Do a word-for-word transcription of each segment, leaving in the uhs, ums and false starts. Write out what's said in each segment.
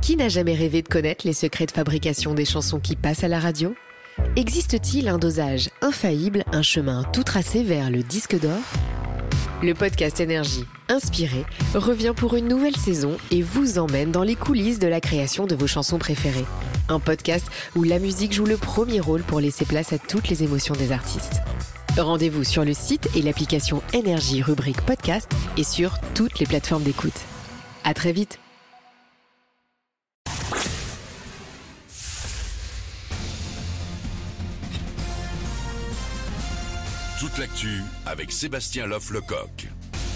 Qui n'a jamais rêvé de connaître les secrets de fabrication des chansons qui passent à la radio ? Existe-t-il un dosage infaillible, un chemin tout tracé vers le disque d'or ? Le podcast Énergie, inspiré, revient pour une nouvelle saison et vous emmène dans les coulisses de la création de vos chansons préférées. Un podcast où la musique joue le premier rôle pour laisser place à toutes les émotions des artistes. Rendez-vous sur le site et l'application Énergie rubrique podcast et sur toutes les plateformes d'écoute. À très vite. Toute l'actu avec Sébastien Loff-Lecoq.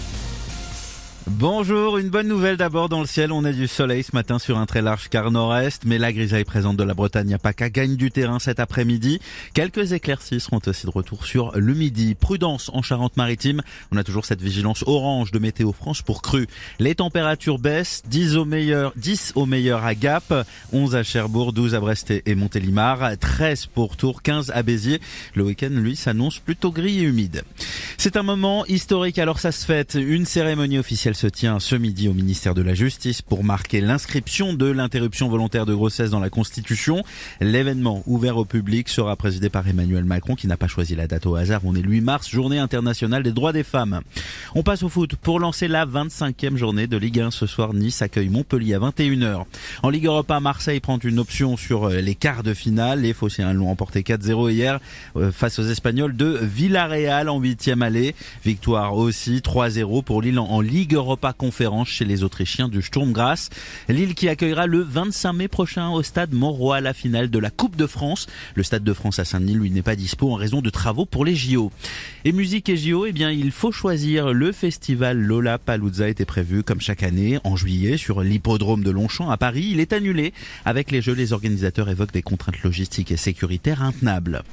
Bonjour, une bonne nouvelle d'abord dans le ciel, on a du soleil ce matin sur un très large quart nord-est, mais la grisaille présente de la Bretagne à PACA gagne du terrain cet après-midi. Quelques éclaircies seront aussi de retour sur le midi. Prudence en Charente-Maritime, on a toujours cette vigilance orange de Météo France pour crue. Les températures baissent, dix au meilleur, dix au meilleur à Gap, onze à Cherbourg, douze à Brest et Montélimar, treize pour Tours, quinze à Béziers. Le week-end, lui, s'annonce plutôt gris et humide. C'est un moment historique, alors ça se fête. Une cérémonie officielle se tient ce midi au ministère de la Justice pour marquer l'inscription de l'interruption volontaire de grossesse dans la Constitution. L'événement ouvert au public sera présidé par Emmanuel Macron qui n'a pas choisi la date au hasard. On est le huit mars, journée internationale des droits des femmes. On passe au foot pour lancer la vingt-cinquième journée de Ligue un. Ce soir, Nice accueille Montpellier à vingt et une heures. En Ligue Europa, Marseille prend une option sur les quarts de finale. Les Phocéens l'ont emporté quatre zéro hier face aux Espagnols de Villarreal en huitième allée. Victoire aussi trois zéro pour Lille en Ligue Europa conférence chez les Autrichiens du Sturm Graz. Lille qui accueillera le vingt-cinq mai prochain au stade Mauroy la finale de la Coupe de France. Le stade de France à Saint-Denis, lui, n'est pas dispo en raison de travaux pour les J O. Et musique et J O, eh bien, il faut choisir. Le festival Lollapalooza était prévu comme chaque année en juillet sur l'hippodrome de Longchamp à Paris. Il est annulé. Avec les Jeux, les organisateurs évoquent des contraintes logistiques et sécuritaires intenables.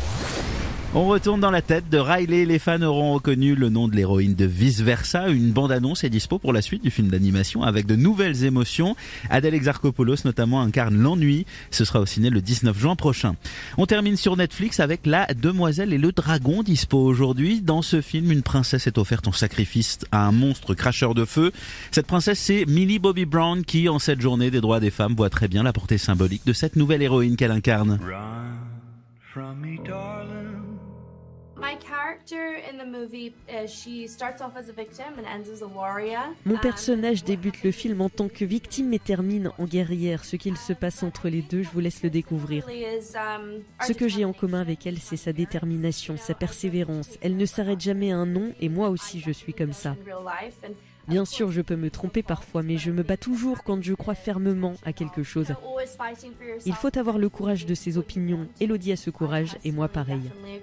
On retourne dans la tête de Riley. Les fans auront reconnu le nom de l'héroïne de Vice Versa. Une bande-annonce est dispo pour la suite du film d'animation avec de nouvelles émotions. Adèle Exarchopoulos notamment incarne l'ennui. Ce sera au ciné le dix-neuf juin prochain. On termine sur Netflix avec La Demoiselle et le Dragon dispo aujourd'hui. Dans ce film, une princesse est offerte en sacrifice à un monstre cracheur de feu. Cette princesse, c'est Millie Bobby Brown qui, en cette journée des droits des femmes, voit très bien la portée symbolique de cette nouvelle héroïne qu'elle incarne. Run from me, darling. My character in the movie, uh, she starts off as a victim and ends as a warrior. Mon personnage débute le film en tant que victime et termine en guerrière. Ce qu'il se passe entre les deux, je vous laisse le découvrir. Ce que j'ai en commun avec elle, c'est sa détermination, sa persévérance. Elle ne s'arrête jamais à un non et moi aussi je suis comme ça. Bien sûr, je peux me tromper parfois, mais je me bats toujours quand je crois fermement à quelque chose. Il faut avoir le courage de ses opinions. Élodie a ce courage et moi pareil.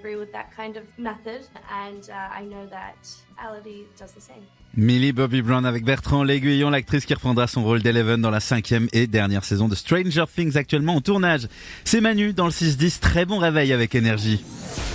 Millie Bobby Brown avec Bertrand L'Aiguillon, l'actrice qui reprendra son rôle d'Eleven dans la cinquième et dernière saison de Stranger Things actuellement en tournage. C'est Manu dans le six dix, très bon réveil avec Énergie.